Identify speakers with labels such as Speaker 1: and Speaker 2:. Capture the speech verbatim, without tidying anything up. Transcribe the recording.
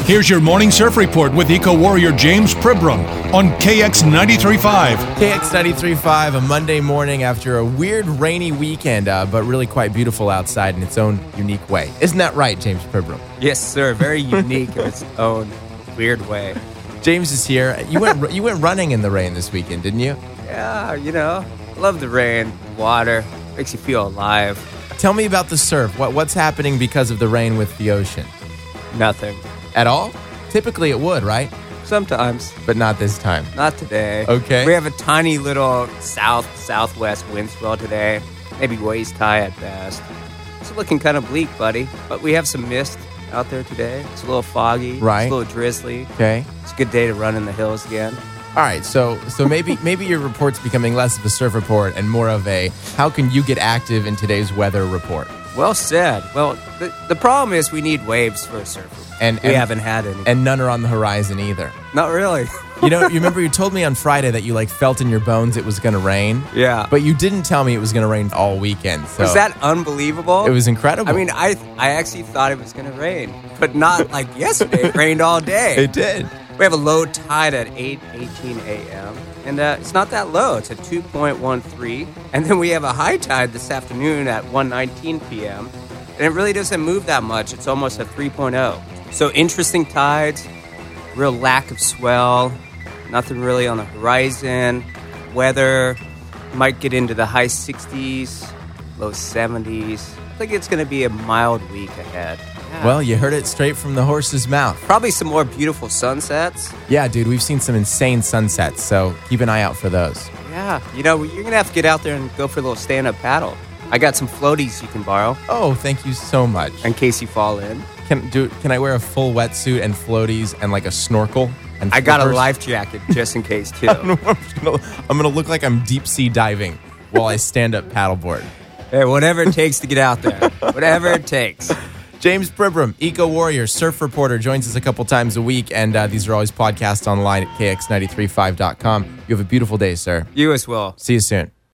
Speaker 1: Here's your morning surf report with Eco Warrior James Pribram on K X ninety-three point five.
Speaker 2: K X ninety-three point five, a Monday morning after a weird rainy weekend, uh, but really quite beautiful outside in its own unique way. Isn't that right, James Pribram?
Speaker 3: Yes, sir. Very unique in its own weird way.
Speaker 2: James is here. You went you went running in the rain this weekend, didn't you?
Speaker 3: Yeah, you know, love the rain, water, makes you feel alive.
Speaker 2: Tell me about the surf. What What's happening because of the rain with the ocean?
Speaker 3: Nothing.
Speaker 2: At all? Typically it would, right?
Speaker 3: Sometimes.
Speaker 2: But not this time.
Speaker 3: Not today.
Speaker 2: Okay.
Speaker 3: We have a tiny little south-southwest wind swell today. Maybe waist high at best. It's looking kind of bleak, buddy. But we have some mist out there today. It's a little foggy.
Speaker 2: Right.
Speaker 3: It's a little drizzly.
Speaker 2: Okay.
Speaker 3: It's a good day to run in the hills again.
Speaker 2: All right, so so maybe maybe your report's becoming less of a surf report and more of a how can you get active in today's weather report.
Speaker 3: Well said. Well, the, the problem is we need waves for a surf report.
Speaker 2: And,
Speaker 3: we
Speaker 2: and
Speaker 3: haven't had any.
Speaker 2: And none are on the horizon either.
Speaker 3: Not really.
Speaker 2: You know, you remember you told me on Friday that you like felt in your bones it was going to rain.
Speaker 3: Yeah.
Speaker 2: But you didn't tell me it was going to rain all weekend. So
Speaker 3: was that unbelievable?
Speaker 2: It was incredible.
Speaker 3: I mean, I I actually thought it was going to rain, but not like yesterday. It rained all day.
Speaker 2: It did.
Speaker 3: We have a low tide at eight eighteen a.m. And uh, it's not that low. It's at two point one three. And then we have a high tide this afternoon at one nineteen p.m. And it really doesn't move that much. It's almost at three point oh. So interesting tides, real lack of swell, nothing really on the horizon. Weather might get into the high sixties, low seventies. I think it's going to be a mild week ahead. Yeah.
Speaker 2: Well, you heard it straight from the horse's mouth.
Speaker 3: Probably some more beautiful sunsets.
Speaker 2: Yeah, dude, we've seen some insane sunsets, so keep an eye out for those.
Speaker 3: Yeah, you know, you're going to have to get out there and go for a little stand-up paddle. I got some floaties you can borrow.
Speaker 2: Oh, thank you so much.
Speaker 3: In case you fall in.
Speaker 2: Can do? Can I wear a full wetsuit and floaties and like a snorkel? And
Speaker 3: I got a
Speaker 2: flippers?
Speaker 3: life jacket just in case, too.
Speaker 2: I'm gonna, I'm gonna look like I'm deep sea diving while I stand up paddleboard.
Speaker 3: Hey, whatever it takes to get out there. Whatever it takes.
Speaker 2: James Pribram, Eco Warrior, surf reporter, joins us a couple times a week, and uh, these are always podcasts online at K X nine three five dot com. You have a beautiful day, sir.
Speaker 3: You as well.
Speaker 2: See you soon.